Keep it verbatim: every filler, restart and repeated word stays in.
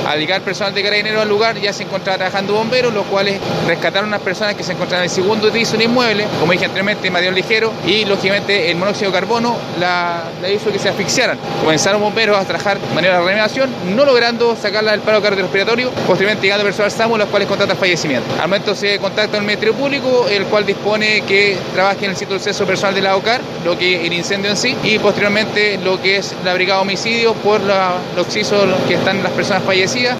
Al llegar personal de Carabineros al lugar ya se encontraba trabajando bomberos, los cuales rescataron a unas personas que se encontraban en el segundo piso de un inmueble, como dije anteriormente, material ligero, y lógicamente el monóxido de carbono la, la hizo que se asfixiaran. Comenzaron bomberos a trabajar de manera de reanimación, no logrando sacarla del paro cardiorrespiratorio, posteriormente llegando personal SAMU, los cuales contactan fallecimiento. Al momento se contacta el Ministerio Público, el cual dispone que trabaje en el sitio de acceso personal de la OCAR, lo que el incendio en sí, y posteriormente lo que es la brigada de homicidios por la, los oxisos que están las personas fallecidas.